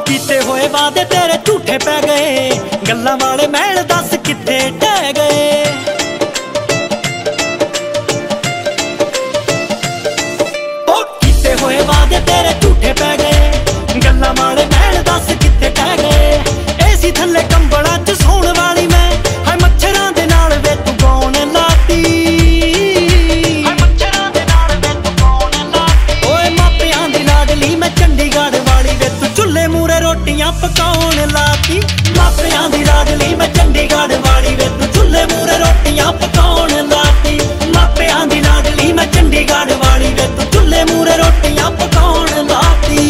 ਕੀਤੇ ਹੋਏ ਵਾਦੇ ਤੇਰੇ ਝੂਠੇ ਪੈ ਗਏ, ਗੱਲਾਂ ਵਾਲੇ ਮਹਿਲ ਦੱਸ ਕਿੱਥੇ ਟਹਿ ਗਏ। ਉਹ ਕੀਤੇ ਹੋਏ ਵਾਦੇ ਤੇਰੇ ਝੂਠੇ ਪੈ ਗਏ, ਗੱਲਾਂ ਵਾਲੇ ਮਹਿਲ ਦੱਸ ਕਿੱਥੇ ਟਹਿ ਗਏ। ਏਸੀ ਥੱਲੇ ਕੰਬਲਾਂ 'ਚ ਸੌਣ ਵਾਲੀ ਮੈਂ, ਹਾਏ ਮੱਛਰਾਂ ਦੇ ਨਾਲ ਵੇ ਤੂੰ ਗਾਉਣ ਲਾਤੀ। ਹਾਏ ਮੱਛਰਾਂ ਦੇ ਨਾਲ ਵੇ ਤੂੰ ਗਾਉਣ ਲਾਤੀ। ਓਏ ਮਾਪਿਆਂ ਦੀ ਲਾਡਲੀ ਮੈਂ ਚੰਡੀਗੜ੍ਹ ਵਾਲੀ ਵੇ ਤੂੰ ਚੁੱਲ੍ਹੇ ਮੂਹਰੇ ਰੋਟੀਆਂ ਪਕਾਉਣ ਲਾਤੀ। ਮਾਪਿਆਂ ਦੀ ਲਾਡਲੀ ਮੈਂ ਚੰਡੀਗੜ੍ਹ ਵਾਲੀ ਵੇ ਤੂੰ ਚੁੱਲ੍ਹੇ ਮੂਹਰੇ ਰੋਟੀਆਂ ਪਕਾਉਣ ਲਾਤੀ। ਮਾਪਿਆਂ ਦੀ ਲਾਡਲੀ ਮੈਂ ਚੰਡੀਗੜ੍ਹ ਵਾਲੀ ਵੇ ਤੂੰ ਚੁੱਲ੍ਹੇ ਮੂਹਰੇ ਰੋਟੀਆਂ ਪਕਾਉਣ ਲਾਤੀ।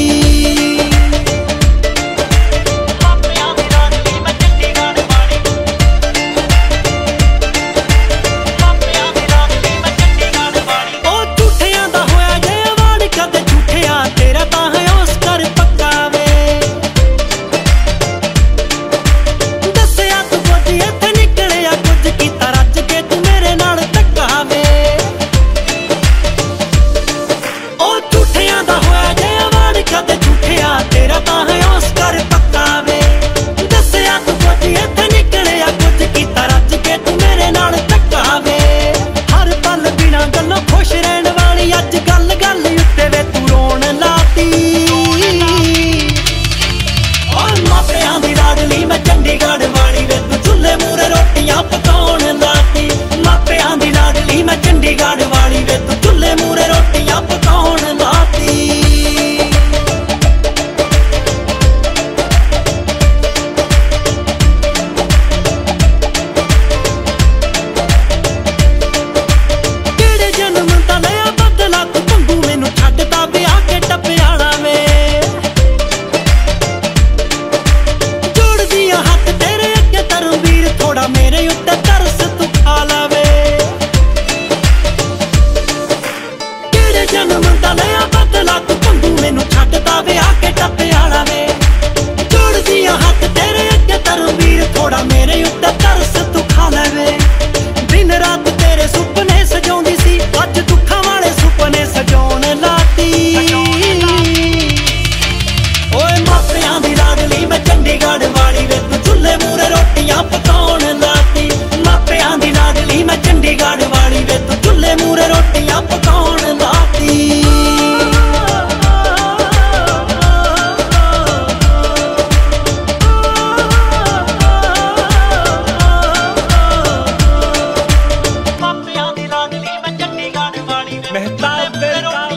ਮਹਿਤਾਬ